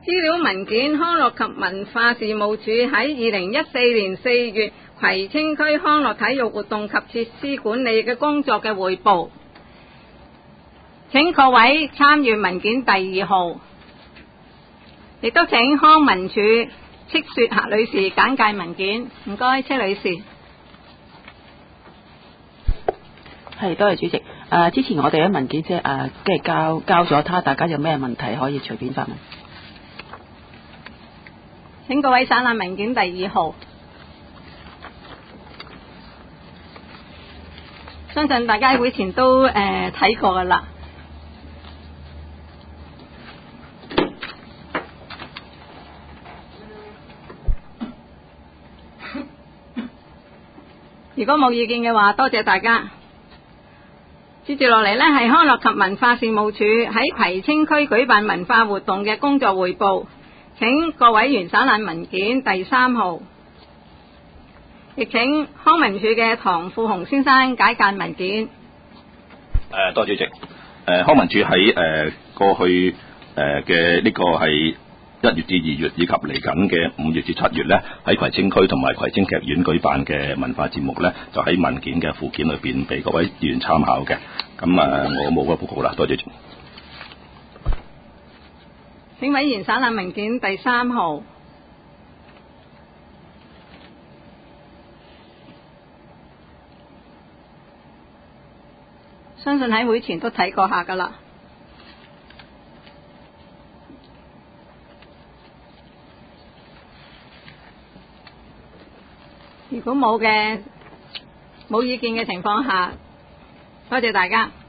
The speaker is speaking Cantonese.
資料文件康樂及文化事務署喺2014年4月葵青區康樂體育活動及設施管理嘅工作嘅匯報，請各位參閱文件第2號，亦都請康文署戚雪霞女士簡介文件。唔該，戚女士。 係，多謝主席。之前我哋嘅文件即係交咗，睇下大家有咩問題可以隨便發問。 請各位省覽文件第2號，相信大家喺會前都睇過噶啦。如果冇意見嘅話，多謝大家。接住落嚟呢，係康樂及文化事務署喺葵青區舉辦文化活動嘅工作匯報，請各委員省覽文件第3號，亦請康文署嘅唐富雄先生解介文件。 多謝主席。康文署喺過去嘅呢個係1月至2月以及嚟緊嘅5月至7月呢，喺葵青區同埋葵青劇院舉辦嘅文化節目呢，就喺文件嘅附件裏邊俾各位議員參考嘅。咁我冇個報告啦，多謝。 請委員省覽文件第3號。相信喺會前都睇過下噶啦。如果冇意見嘅情況下，多謝大家。